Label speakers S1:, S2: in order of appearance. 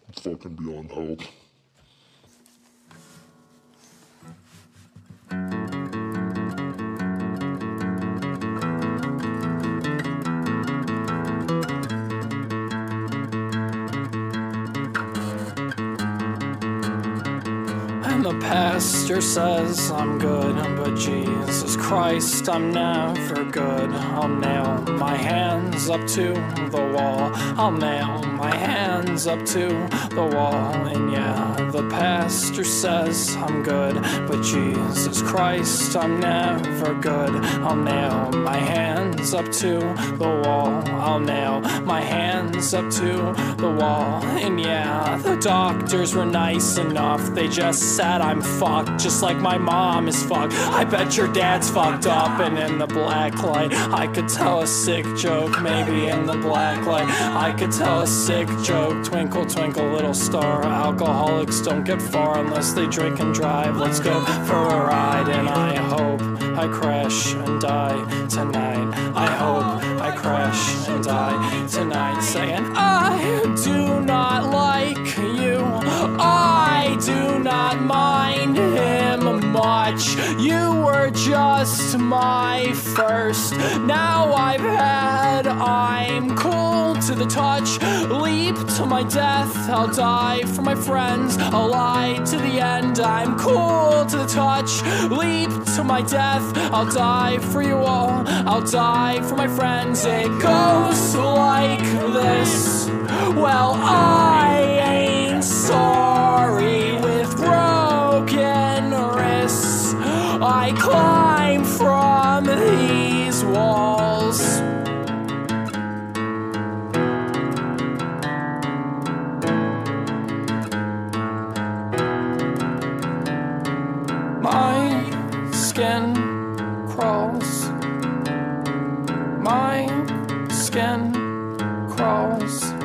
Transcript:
S1: fucking beyond help.
S2: And the pastor says I'm good, but Jesus Christ, I'm never good. I'll nail my hands up to the wall. I'll nail my hands up to the wall. And yeah, the pastor says I'm good, but Jesus Christ, I'm never good. I'll nail my hands up to the wall. I'll nail my hands up to the wall. And yeah, the doctors were nice enough. They just said I'm fucked, just like my mom is fucked. I bet your dad's fucked up. And in the black light, I could tell a sick joke. Maybe in the black light, I could tell a sick joke. Twinkle, twinkle, little star. Alcoholics don't get far unless they drink and drive. Let's go for a ride. And I hope I crash and die tonight. I hope I crash and die tonight. Saying I do not like you, I do not mind him much. You were just my first. Now I've had, I'm cool to the touch. Leap to my death, I'll die for my friends. I'll lie to the end, I'm cool to the touch. Leap to my death, I'll die for you all. I'll die for my friends. It goes like this. Well, I ain't sorry. With broken wrists, I climb from these walls. My skin crawls. My skin crawls.